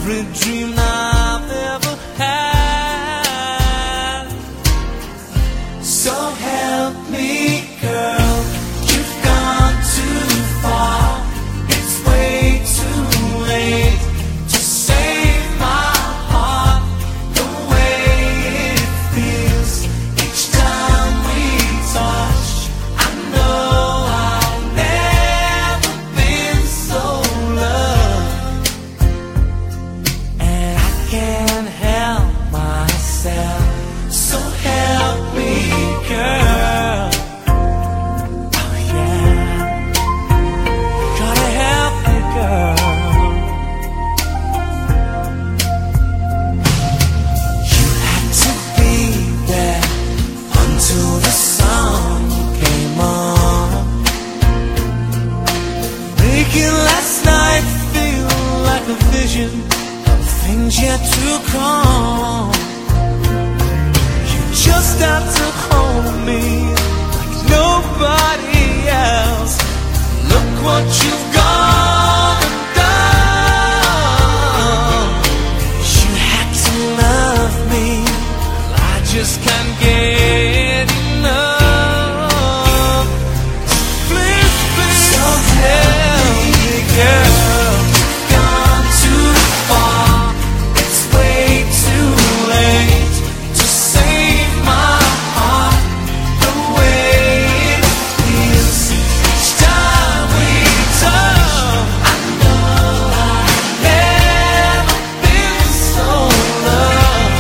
every dream I've ever had. So help me, girl, you've gone too far. It's way too late to save my heart. The way it feels each time we touch, I know I've never been so loved. And I can't help myself. So help me, girl. Oh yeah, gotta help me, girl. You had to be there until the sun came on, making last night feel like a vision of things yet to come. You just have to hold me like nobody else. Look what you've gone and done. You had to love me, I just can't get enough. Please, please, tell me, girl, you've gone too far. It's way too late to save my heart. The way it feels each time we touch, I know I've never been so loved.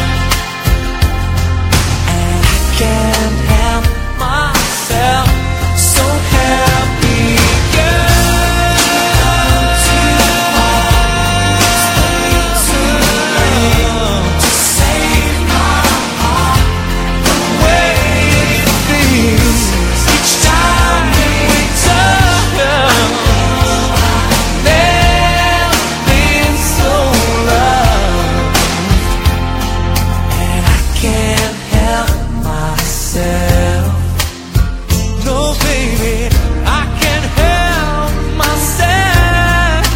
And I can't help myself. So help me, girl. Too far, it's way too late to save my heart. The way it feels each time we touch, never been so loved. And I can't help myself. No, baby, I can't help myself.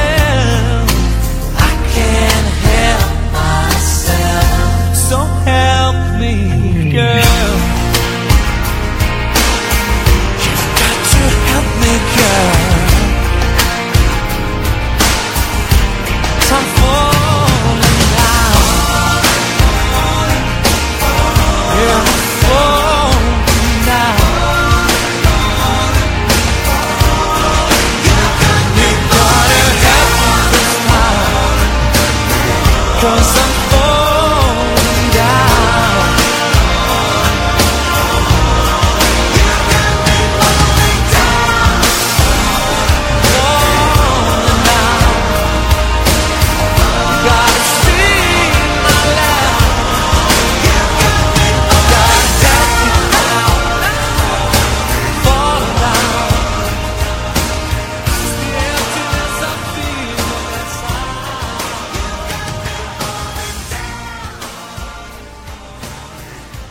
I can't help myself. So help me, girl. You've got to help me, girl. I'm falling down. Yeah, I'm falling down. You gotta help me this time, 'cause I'm